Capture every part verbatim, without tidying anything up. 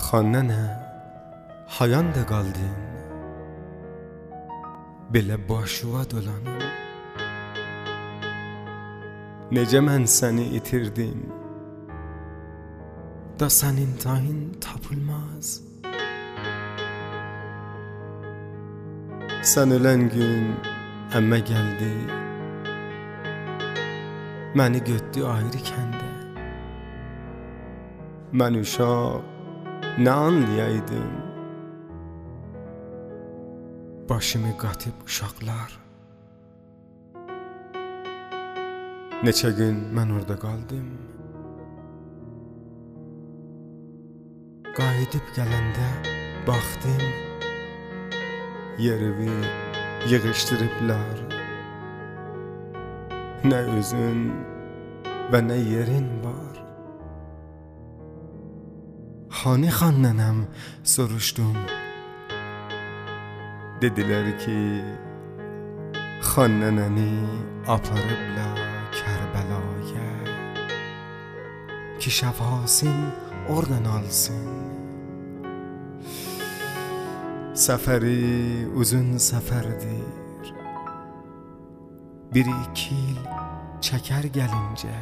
Xannənə, hayan da qaldın, belə başıva dolanım. Necə mən səni itirdim, da sənin tayın tapılmaz. Sən ölən gün əmmə gəldi, məni götdü ayrı kəndə. Mən uşaq nə anlayaydım, başımı qatıb uşaqlar. Neçə gün mən orada qaldım, qayıdıb gələndə baxdım, yerimi yığışdırıblar. Nə özün və nə yerin var. Hani xannənəm soruşdum. Dedilər ki, xannənəni aparıblar Kərbəlaya, ki şəfasın oradan alsın. Səfəri uzun səfərdir, bir iki il çəkər gəlincə.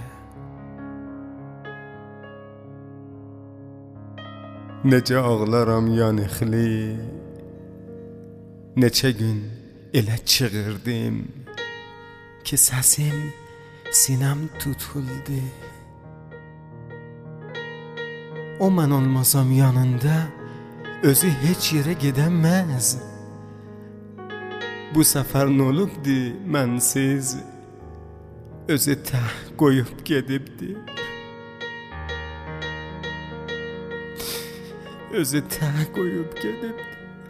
Necə ağlaram yanıqlı, neçə gün elə çığırdım ki səsim sinəm tutuldu. O mən olmasam yanında özü heç yerə gedəməz. Bu səfər nə olubdu mənsiz, özü təh qoyub gedibdi. Özü təh qoyub gedibdi.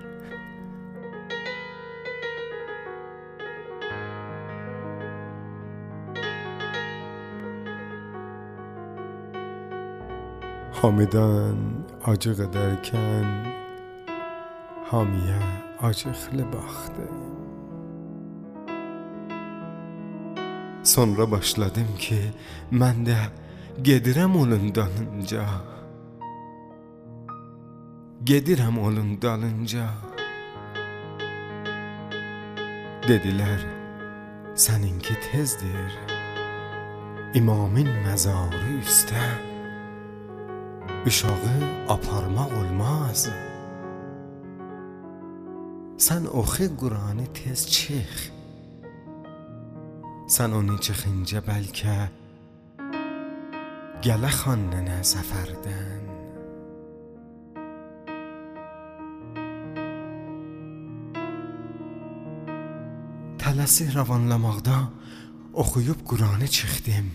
Hamidən acıq edərkən hamiyə acıqlı baxdı. Sonra başladım ki, mən də gedirəm onun dalınca. Gedirəm onun dalınca. Dedilər, səninki tezdir, İmamın məzarı üstə uşağı aparmaq olmaz. Sən oxu Qur'anı tez çıx. Sən onu çıxınca bəlkə gələ xannənə səfərdən. Tələsi rəvanlamaqda oxuyub Qur'anı çıxdım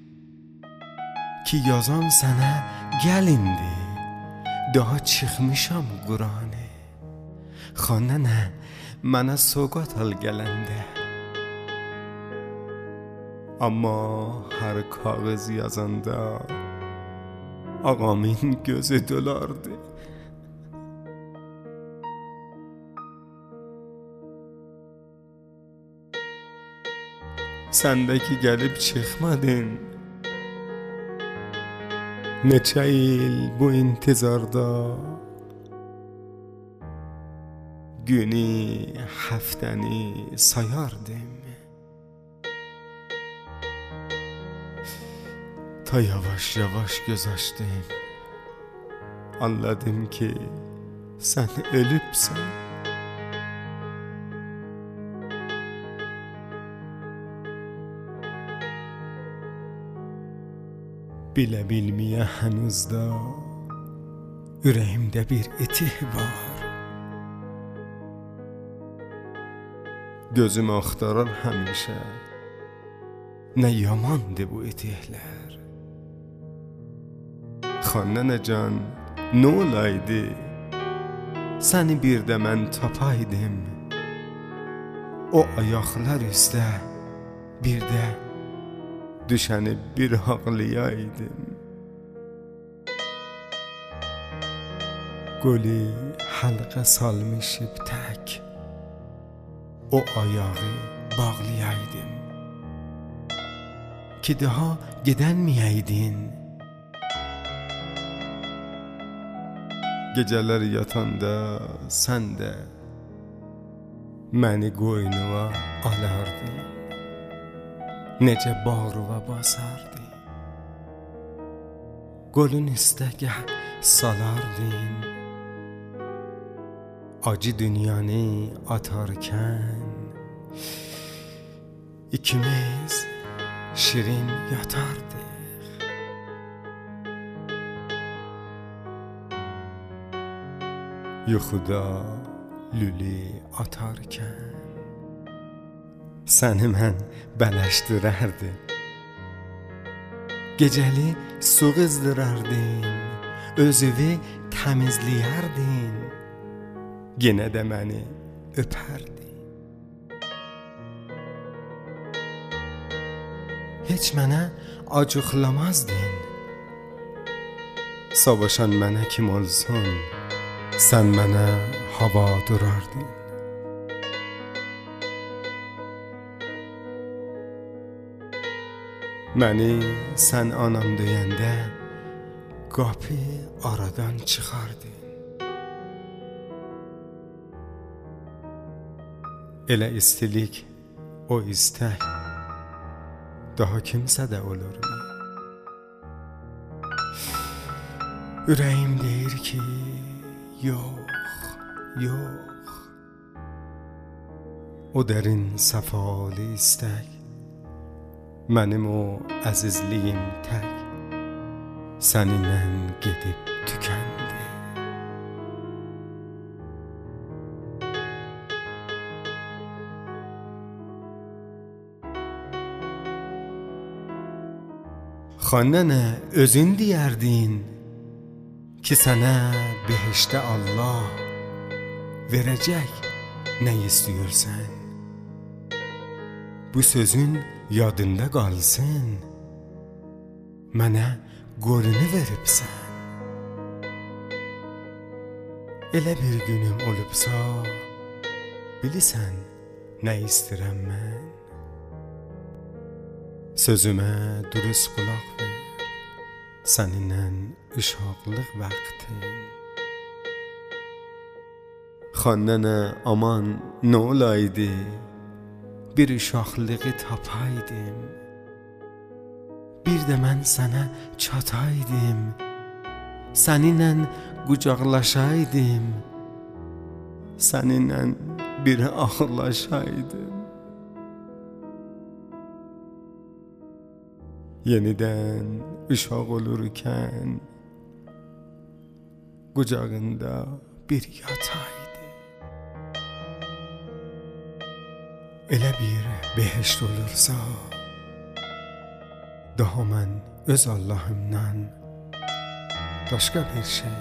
ki yazan sənə gəlindi, daha çıxmışam Qur'anı. Xannənə, mənə soqat al gələndə. Amma hər kağız yazanda ağamın gözü dolardı. Səndəki gəlib çıxmadın, neçə il bu intizarda, günü, həftəni sayardım. Ta yavaş yavaş göz açdım, anladım ki sən ölübsən. Bilə bilməyə hənuz da ürəyimdə bir etih var. Gözüm axtarar həmişə, nə yamandır bu etihlər. Xannənə can, nə olaydı, səni bir də mən tapaydım. O ayaqlar üstə bir də düşəni bir ağlayaydım. Gülü halqa salmışıb tək, o ayağı bağlayaydım ki daha gedənməyəydin. gecələr yatanda sən də məni qoynuna alardın, necə bağrıva basardın, qolun istəgah salardın, acı dünyanı atarkən ikimiz şirin yatardıq. Yuxuda lüli atarkən səni mən bələşdirərdim, gecəli su qızdırardın, özünü təmizləyərdin, yenə də məni öpərdin. Heç mənə acıqlamazdın, savaşan mənə kim olsun, sən mənə hava durardın. Məni sən anam deyəndə qapı aradan çıxardın. Elə istilik, o istək daha kimsədə olurmu? Ürəyim deyir ki, yox, yox. O dərin səfalı istək, mənim o əzizliyim tək səninlə gedib tükəndi. Xanənə özün deyərdin ki, sənə behişdə Allah verəcək nə istəyirsən. Bu sözün yadında qalsın, mənə qorunu veribsən. Elə bir günüm olubsa, bilirsən nə istəyirəm mən. Sözümə dürüst qulaq ver, səninlə uşaqlıq vaxtın. Xanənə aman nə olaydı, bir uşaqlığı tapaydım, bir də mən sənə çataydım, səninlə qucaqlaşaydım, səninlə bir ağlaşaydım. Yenidən uşaq olurkən qucağında bir yataydı. Elə bir behişt olursa, daha mən öz Allahımdan başqa bir şey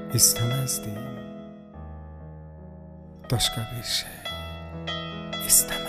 istəməzdim. Başqa bir şey istəməzdim.